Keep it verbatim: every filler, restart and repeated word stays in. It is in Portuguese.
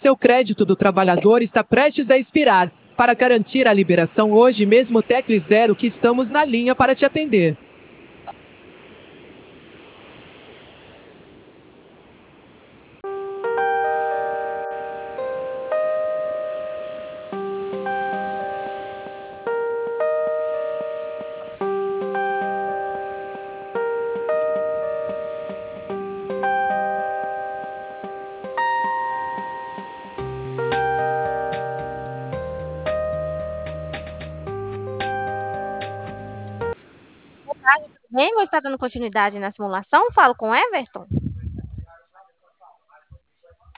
Seu crédito do trabalhador está prestes a expirar. Para garantir a liberação hoje mesmo, tecle zero que estamos na linha para te atender. Boa tarde, tudo bem? Você está dando continuidade na simulação? Falo com o Everton.